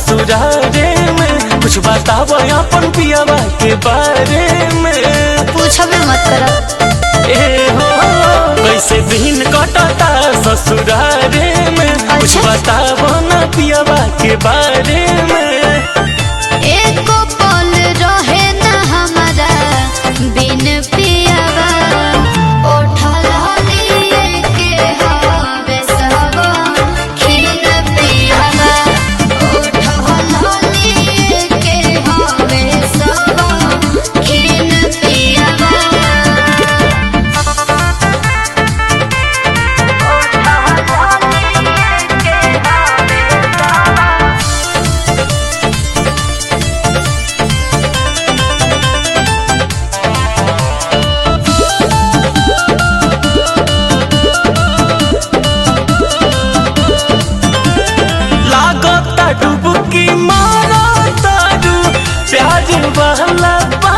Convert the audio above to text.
ससुरारे में, कुछ बताओ अपन पियावा के बारे में। पूछबे मत कर। ए हो कैसे दिन कटता ससुरारे में, कुछ अच्छा। बताओ ना पियावा के बारे में। एको पल रहे न हमारा बिन पियावा, उठल हलिए के हवे सब खिन पियावा, उठल हलिए के हवे सब खिन पियावा। लागता डुबकी मारा तारू प्यार वाला